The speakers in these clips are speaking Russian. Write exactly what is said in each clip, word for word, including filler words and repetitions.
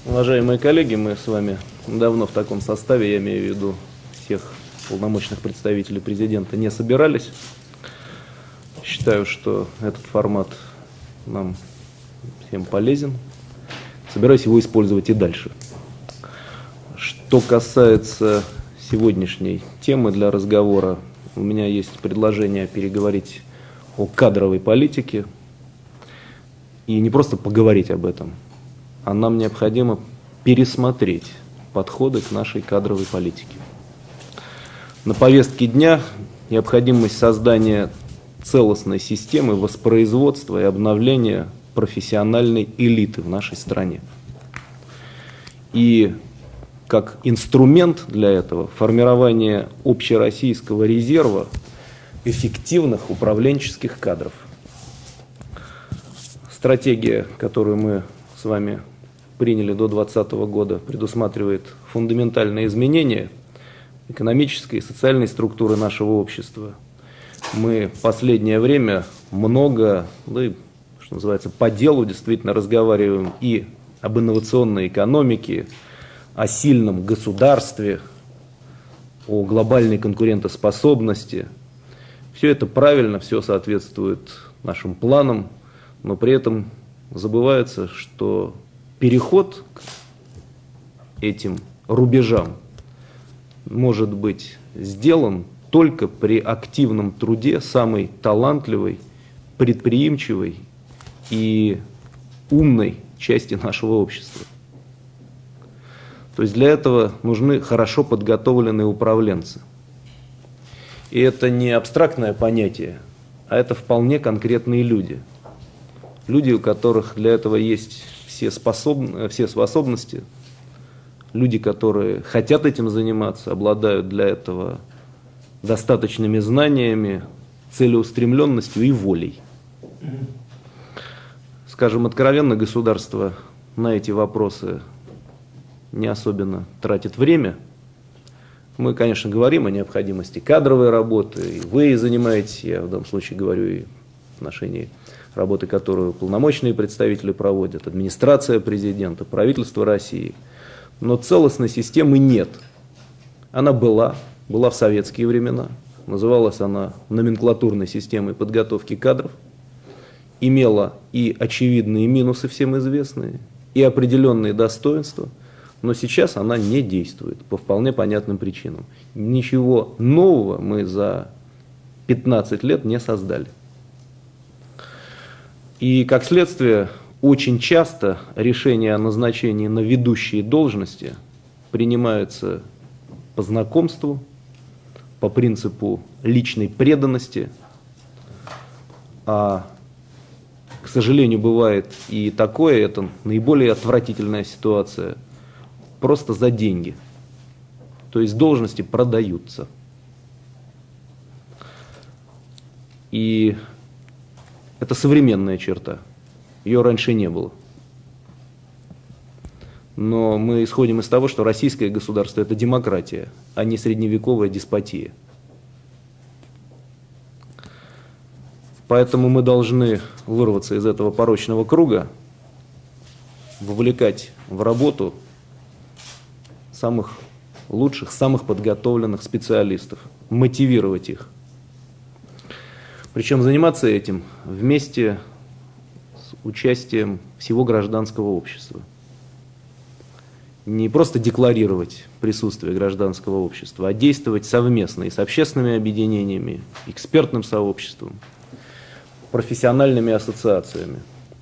Уважаемые коллеги, мы с вами давно в таком составе, я имею в виду всех полномочных представителей президента, не собирались. Считаю, что этот формат нам всем полезен. Собираюсь его использовать и дальше. Что касается сегодняшней темы для разговора, у меня есть предложение переговорить о кадровой политике. И не просто поговорить об этом, а нам необходимо пересмотреть подходы к нашей кадровой политике. На повестке дня необходимость создания целостной системы воспроизводства и обновления профессиональной элиты в нашей стране. И как инструмент для этого формирование общероссийского резерва эффективных управленческих кадров. Стратегия, которую мы с вами приняли до две тысячи двадцатого года, предусматривает фундаментальные изменения экономической и социальной структуры нашего общества. Мы в последнее время много, да, что называется, по делу действительно разговариваем и об инновационной экономике, о сильном государстве, о глобальной конкурентоспособности. Все это правильно, все соответствует нашим планам, но при этом забывается, что переход к этим рубежам может быть сделан только при активном труде самой талантливой, предприимчивой и умной части нашего общества. То есть для этого нужны хорошо подготовленные управленцы. И это не абстрактное понятие, а это вполне конкретные люди. Люди, у которых для этого есть все, способ... все способности, люди, которые хотят этим заниматься, обладают для этого достаточными знаниями, целеустремленностью и волей. Скажем откровенно, государство на эти вопросы не особенно тратит время. Мы, конечно, говорим о необходимости кадровой работы, и вы занимаетесь, я в данном случае говорю и в отношении работы, которую полномочные представители проводят, администрация президента, правительство России. Но целостной системы нет. Она была, была в советские времена, называлась она номенклатурной системой подготовки кадров, имела и очевидные минусы, всем известные, и определенные достоинства, но сейчас она не действует по вполне понятным причинам. Ничего нового мы за пятнадцать лет не создали. И, как следствие, очень часто решения о назначении на ведущие должности принимаются по знакомству, по принципу личной преданности. А, к сожалению, бывает и такое, это наиболее отвратительная ситуация, просто за деньги. То есть должности продаются. И это современная черта. Ее раньше не было. Но мы исходим из того, что российское государство – это демократия, а не средневековая деспотия. Поэтому мы должны вырваться из этого порочного круга, вовлекать в работу самых лучших, самых подготовленных специалистов, мотивировать их. Причем заниматься этим вместе с участием всего гражданского общества. Не просто декларировать присутствие гражданского общества, а действовать совместно и с общественными объединениями, экспертным сообществом, профессиональными ассоциациями.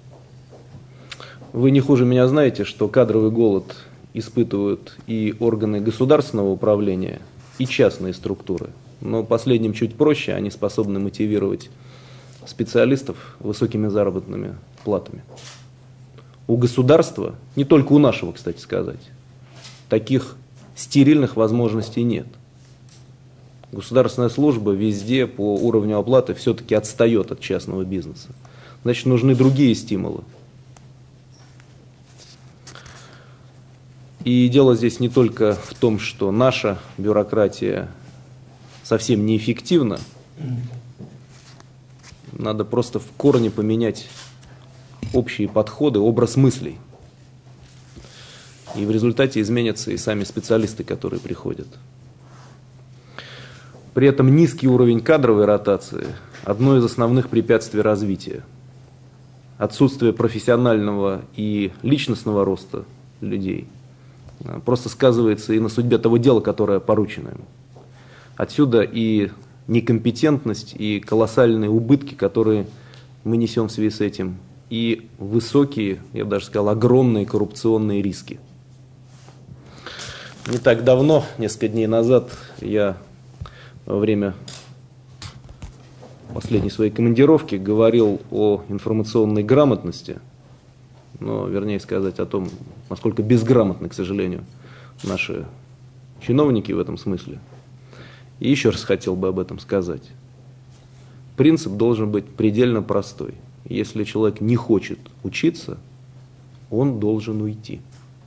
Вы не хуже меня знаете, что кадровый голод испытывают и органы государственного управления, и частные структуры. Но последним чуть проще, они способны мотивировать специалистов высокими заработными платами. У государства, не только у нашего, кстати сказать, таких стерильных возможностей нет. Государственная служба везде по уровню оплаты все-таки отстает от частного бизнеса. Значит, нужны другие стимулы. И дело здесь не только в том, что наша бюрократия совсем неэффективна. Надо просто в корне поменять общие подходы, образ мыслей. И в результате изменятся и сами специалисты, которые приходят. При этом низкий уровень кадровой ротации – одно из основных препятствий развития. Отсутствие профессионального и личностного роста людей просто сказывается и на судьбе того дела, которое поручено ему. Отсюда и некомпетентность, и колоссальные убытки, которые мы несем в связи с этим, и высокие, я бы даже сказал, огромные коррупционные риски. Не так давно, несколько дней назад, я во время последней своей командировки говорил о информационной грамотности, но, вернее сказать, о том, насколько безграмотны, к сожалению, наши чиновники в этом смысле. И еще раз хотел бы об этом сказать. Принцип должен быть предельно простой. Если человек не хочет учиться, он должен уйти.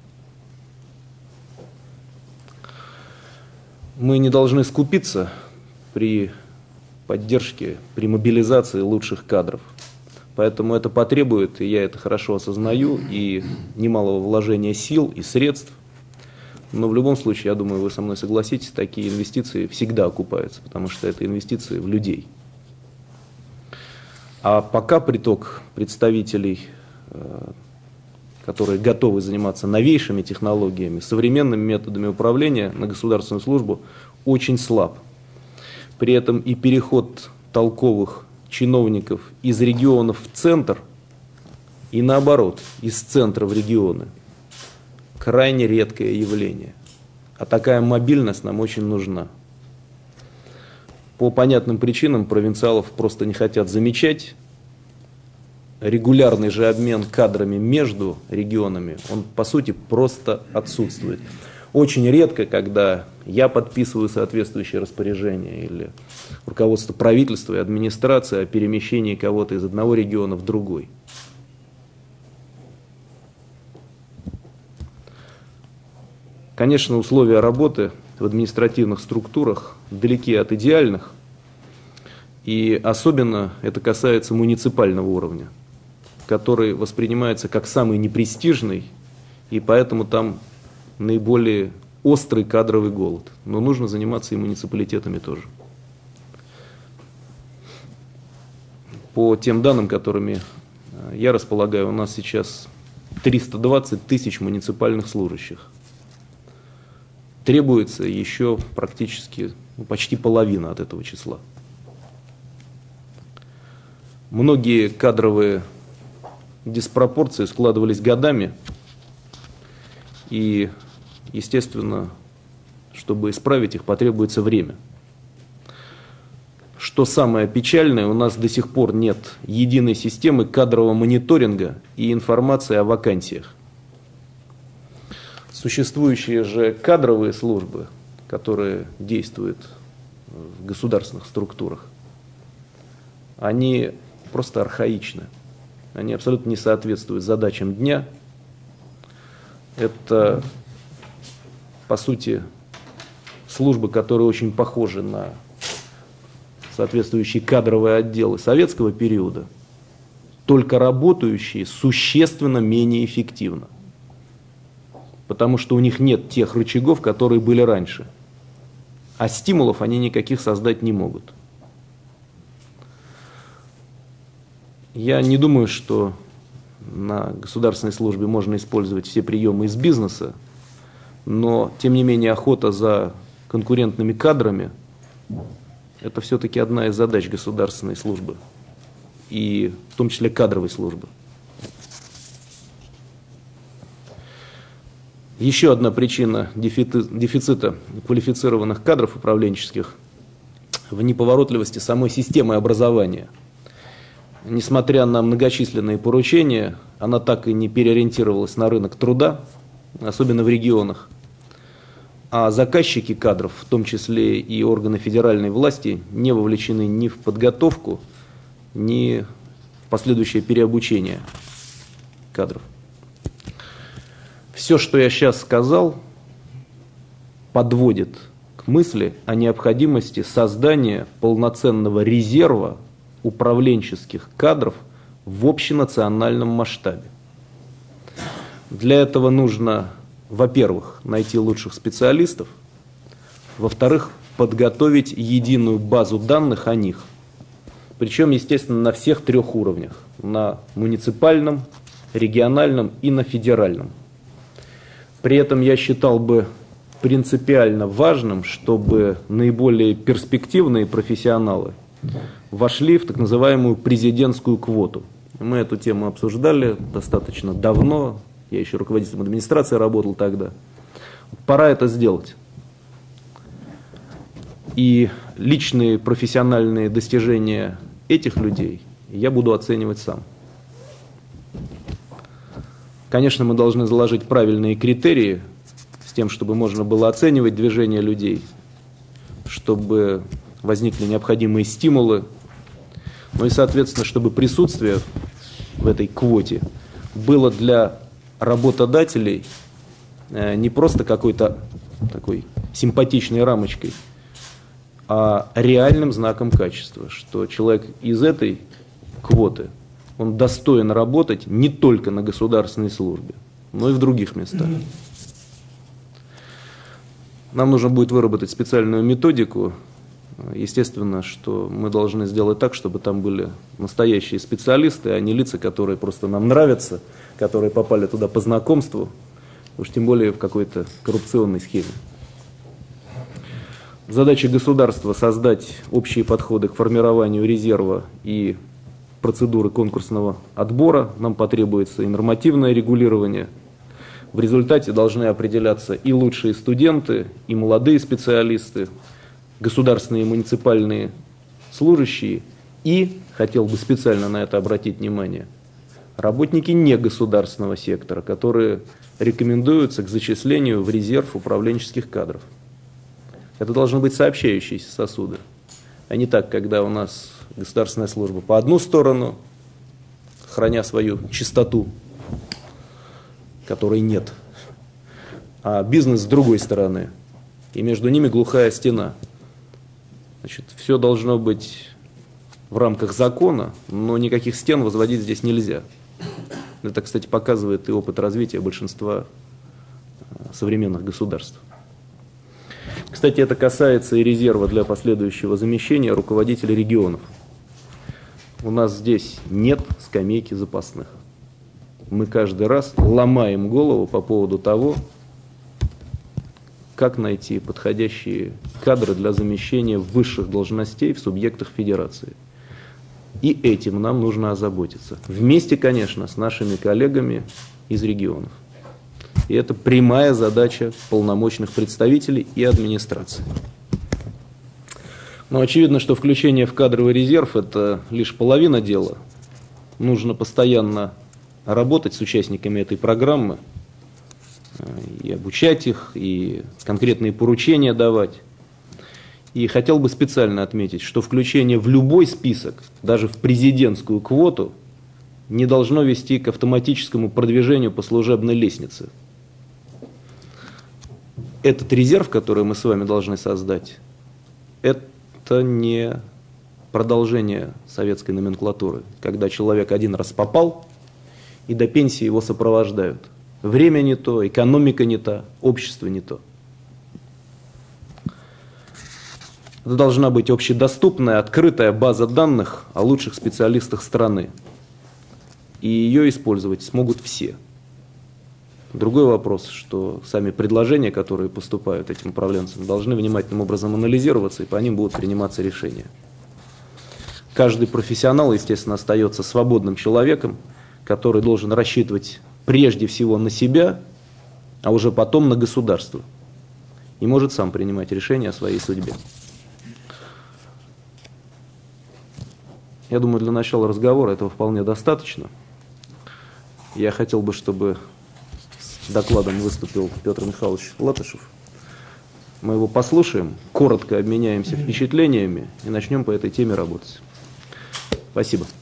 Мы не должны скупиться при поддержке, при мобилизации лучших кадров. Поэтому это потребует, и я это хорошо осознаю, и немалого вложения сил и средств. Но в любом случае, я думаю, вы со мной согласитесь, такие инвестиции всегда окупаются, потому что это инвестиции в людей. А пока приток представителей, которые готовы заниматься новейшими технологиями, современными методами управления на государственную службу, очень слаб. При этом и переход толковых чиновников из регионов в центр, и наоборот, из центра в регионы, крайне редкое явление. А такая мобильность нам очень нужна. По понятным причинам провинциалов просто не хотят замечать. Регулярный же обмен кадрами между регионами, он по сути просто отсутствует. Очень редко, когда я подписываю соответствующее распоряжение или руководство правительства и администрации о перемещении кого-то из одного региона в другой. Конечно, условия работы в административных структурах далеки от идеальных, и особенно это касается муниципального уровня, который воспринимается как самый непрестижный, и поэтому там наиболее острый кадровый голод. Но нужно заниматься и муниципалитетами тоже. По тем данным, которыми я располагаю, у нас сейчас триста двадцать тысяч муниципальных служащих. Требуется еще практически ну, почти половина от этого числа. Многие кадровые диспропорции складывались годами, и, естественно, чтобы исправить их, потребуется время. Что самое печальное, у нас до сих пор нет единой системы кадрового мониторинга и информации о вакансиях. Существующие же кадровые службы, которые действуют в государственных структурах, они просто архаичны. Они абсолютно не соответствуют задачам дня. Это, по сути, службы, которые очень похожи на соответствующие кадровые отделы советского периода, только работающие существенно менее эффективно. Потому что у них нет тех рычагов, которые были раньше. А стимулов они никаких создать не могут. Я не думаю, что на государственной службе можно использовать все приемы из бизнеса, но, тем не менее, охота за конкурентными кадрами – это все-таки одна из задач государственной службы, и в том числе кадровой службы. Еще одна причина дефицита квалифицированных кадров управленческих в неповоротливости самой системы образования. Несмотря на многочисленные поручения, она так и не переориентировалась на рынок труда, особенно в регионах. А заказчики кадров, в том числе и органы федеральной власти, не вовлечены ни в подготовку, ни в последующее переобучение кадров. Все, что я сейчас сказал, подводит к мысли о необходимости создания полноценного резерва управленческих кадров в общенациональном масштабе. Для этого нужно во-первых, найти лучших специалистов, во-вторых, подготовить единую базу данных о них. Причем, естественно, на всех трех уровнях. На муниципальном, региональном и на федеральном. При этом я считал бы принципиально важным, чтобы наиболее перспективные профессионалы вошли в так называемую президентскую квоту. Мы эту тему обсуждали достаточно давно. Я еще руководителем администрации работал тогда. Пора это сделать. И личные профессиональные достижения этих людей я буду оценивать сам. Конечно, мы должны заложить правильные критерии с тем, чтобы можно было оценивать движение людей, чтобы возникли необходимые стимулы, ну и, соответственно, чтобы присутствие в этой квоте было для работодателей не просто какой-то такой симпатичной рамочкой, а реальным знаком качества, что человек из этой квоты, он достоин работать не только на государственной службе, но и в других местах. Нам нужно будет выработать специальную методику. Естественно, что мы должны сделать так, чтобы там были настоящие специалисты, а не лица, которые просто нам нравятся, которые попали туда по знакомству, уж тем более в какой-то коррупционной схеме. Задача государства — создать общие подходы к формированию резерва и процедуры конкурсного отбора. Нам потребуется и нормативное регулирование. В результате должны определяться и лучшие студенты, и молодые специалисты, государственные и муниципальные служащие, и, хотел бы специально на это обратить внимание, работники негосударственного сектора, которые рекомендуются к зачислению в резерв управленческих кадров. Это должны быть сообщающиеся сосуды, а не так, когда у нас государственная служба по одну сторону, храня свою чистоту, которой нет, а бизнес с другой стороны, и между ними глухая стена. Значит, все должно быть в рамках закона, но никаких стен возводить здесь нельзя. Это, кстати, показывает и опыт развития большинства современных государств. Кстати, это касается и резерва для последующего замещения руководителей регионов. У нас здесь нет скамейки запасных. Мы каждый раз ломаем голову по поводу того, как найти подходящие кадры для замещения высших должностей в субъектах федерации. И этим нам нужно озаботиться. Вместе, конечно, с нашими коллегами из регионов. И это прямая задача полномочных представителей и администрации. Но очевидно, что включение в кадровый резерв – это лишь половина дела. Нужно постоянно работать с участниками этой программы, и обучать их, и конкретные поручения давать. И хотел бы специально отметить, что включение в любой список, даже в президентскую квоту, не должно вести к автоматическому продвижению по служебной лестнице. Этот резерв, который мы с вами должны создать, это не продолжение советской номенклатуры, когда человек один раз попал, и до пенсии его сопровождают. Время не то, экономика не та, общество не то. Это должна быть общедоступная, открытая база данных о лучших специалистах страны. И ее использовать смогут все. Другой вопрос, что сами предложения, которые поступают этим управленцам, должны внимательным образом анализироваться, и по ним будут приниматься решения. Каждый профессионал, естественно, остается свободным человеком, который должен рассчитывать прежде всего на себя, а уже потом на государство. И может сам принимать решения о своей судьбе. Я думаю, для начала разговора этого вполне достаточно. Я хотел бы, чтобы с докладом выступил Петр Михайлович Латышев. Мы его послушаем, коротко обменяемся впечатлениями и начнем по этой теме работать. Спасибо.